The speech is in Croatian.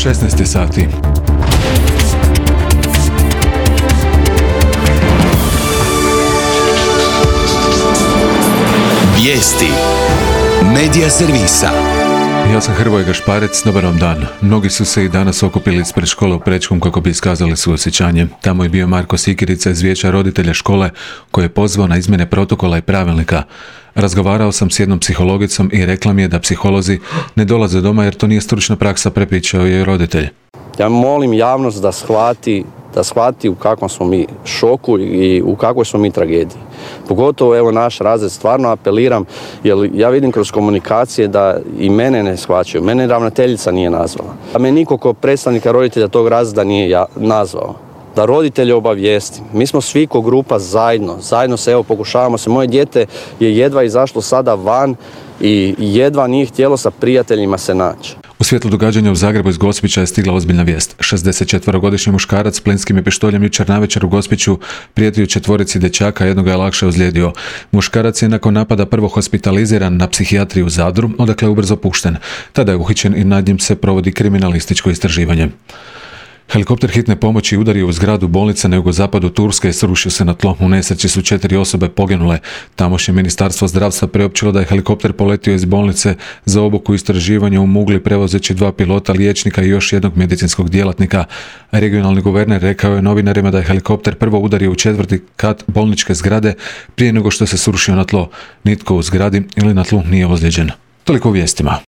16 sati. Vijesti Medija servisa. Ja sam Hrvoje Gašparec, dobar vam dan. Mnogi su se i danas okupili ispred škole u Prečkom kako bi iskazali svoje osjećanje. Tamo je bio Marko Sikirica iz Vijeća roditelja škole koji je pozvao na izmjene protokola i pravilnika. Razgovarao sam s jednom psihologicom i rekla mi je da psiholozi ne dolaze doma jer to nije stručna praksa, prepričao je roditelj. Ja molim javnost da shvati u kakvom smo mi šoku i u kakvoj smo mi tragediji. Pogotovo evo naš razred, stvarno apeliram, jer ja vidim kroz komunikacije da i mene ne shvaćaju. Mene ravnateljica nije nazvala. A me niko ko predstavnika roditelja tog razreda nije nazvao. Da roditelje obavijestim. Mi smo svi ko grupa zajedno se evo pokušavamo se. Moje dijete je jedva izašlo sada van i jedva nije htjelo sa prijateljima se naći. U svjetlu događanja u Zagrebu iz Gospića je stigla ozbiljna vijest. 64-godišnji muškarac s plinskim je pištoljem jučer navečer u Gospiću prijetio 4 dječaka, jednoga je lakše ozlijedio. Muškarac je nakon napada prvo hospitaliziran na psihijatriji u Zadru, odakle je ubrzo pušten. Tada je uhićen i nad njim se provodi kriminalističko istraživanje. Helikopter hitne pomoći udario u zgradu bolnice na jugozapadu Turske i srušio se na tlo. U nesreći su 4 osobe poginule. Tamošnje ministarstvo zdravstva priopćilo da je helikopter poletio iz bolnice za obuku istraživanja u Mugli prevozeći 2 pilota, liječnika i još jednog medicinskog djelatnika. Regionalni guverner rekao je novinarima da je helikopter prvo udario u 4. kat bolničke zgrade prije nego što se srušio na tlo. Nitko u zgradi ili na tlu nije ozlijeđen. Toliko u vijestima.